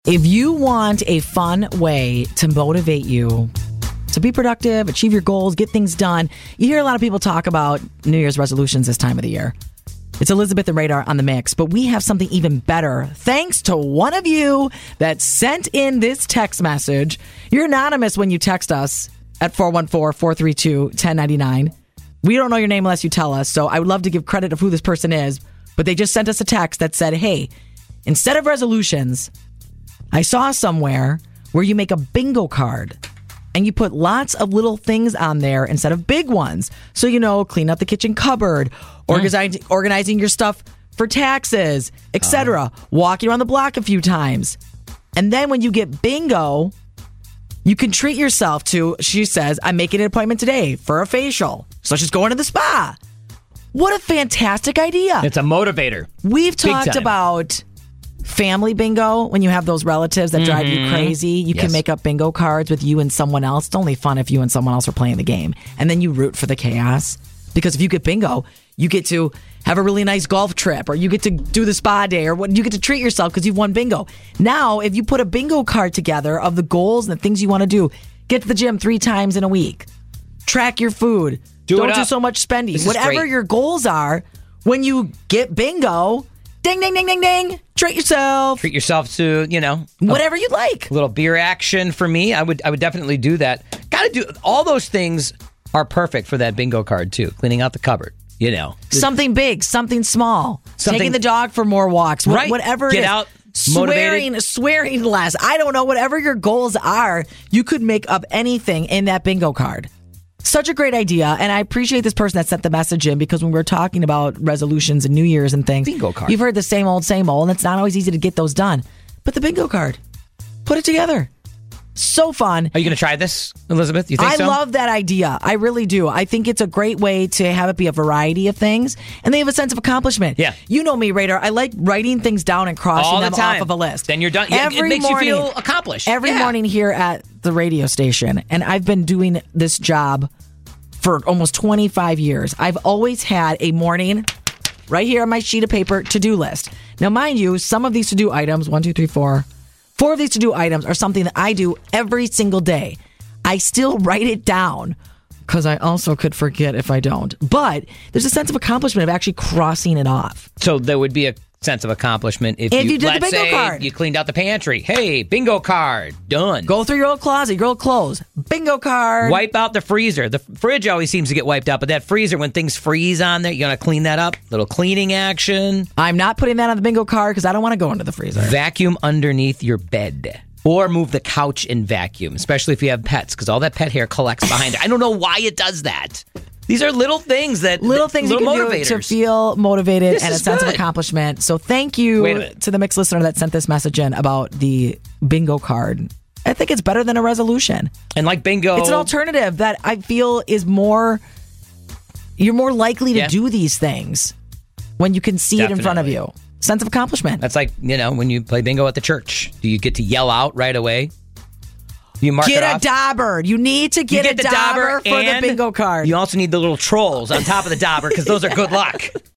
If you want a fun way to motivate you to be productive, achieve your goals, get things done, you hear a lot of people talk about New Year's resolutions this time of the year. It's Elizabeth and Radar on the mix, but we have something even better thanks to one of you that sent in this text message. You're anonymous when you text us at 414-432-1099. We don't know your name unless you tell us, so I would love to give credit of who this person is, but they just sent us a text that said, hey, instead of resolutions, I saw somewhere where you make a bingo card and you put lots of little things on there instead of big ones. So, clean up the kitchen cupboard, organizing your stuff for taxes, etc. Walking around the block a few times. And then when you get bingo, you can treat yourself to, she says, I'm making an appointment today for a facial. So she's going to the spa. What a fantastic idea. It's a motivator. We've talked about family bingo, when you have those relatives that drive you crazy. You can make up bingo cards with you and someone else. It's only fun if you and someone else are playing the game. And then you root for the chaos. Because if you get bingo, you get to have a really nice golf trip, or you get to do the spa day, or you get to treat yourself because you've won bingo. Now, if you put a bingo card together of the goals and the things you want to do, get to the gym 3 times in a week, track your food, don't do so much spending. Whatever your goals are, when you get bingo, ding, ding, ding, ding, ding. Treat yourself. Treat yourself to, whatever you'd like. A little beer action for me. I would definitely do that. Got to do all those things are perfect for that bingo card too. Cleaning out the cupboard, Something big, something small. Taking the dog for more walks. Right. Whatever Get it is. out. Swearing less. I don't know. Whatever your goals are, you could make up anything in that bingo card. Such a great idea, and I appreciate this person that sent the message in, because when we're talking about resolutions and New Year's and things, bingo card. You've heard the same old, and it's not always easy to get those done. But the bingo card, put it together. So fun. Are you going to try this, Elizabeth? You think so? I love that idea. I really do. I think it's a great way to have it be a variety of things, and they have a sense of accomplishment. Yeah. You know me, Radar. I like writing things down and crossing them off of a list. Then you're done. It makes you feel accomplished. Every morning here at the radio station, and I've been doing this job for almost 25 years. I've always had a morning right here on my sheet of paper to-do list. Now, mind you, some of these to-do items, 1, 2, 3, 4 of these to-do items are something that I do every single day. I still write it down because I also could forget if I don't. But there's a sense of accomplishment of actually crossing it off. So there would be a sense of accomplishment if you did the bingo card. You cleaned out the pantry. Hey, bingo card, done. Go through your old closet, your old clothes. Bingo card. Wipe out the freezer. The fridge always seems to get wiped out, but that freezer, when things freeze on there, you're going to clean that up. Little cleaning action. I'm not putting that on the bingo card because I don't want to go into the freezer. Vacuum underneath your bed. Or move the couch and vacuum, especially if you have pets, because all that pet hair collects behind it. I don't know why it does that. These are little things you can do to feel motivated and a sense of good. accomplishment. So thank you to the Mix listener that sent this message in about the bingo card. I think it's better than a resolution. And like bingo, it's an alternative that I feel is you're more likely to do these things when you can see it in front of you. Sense of accomplishment. That's like, when you play bingo at the church. Do you get to yell out right away? You mark get it a off. dauber. You need to get a dauber for the bingo card. You also need the little trolls on top of the dauber because those are good luck.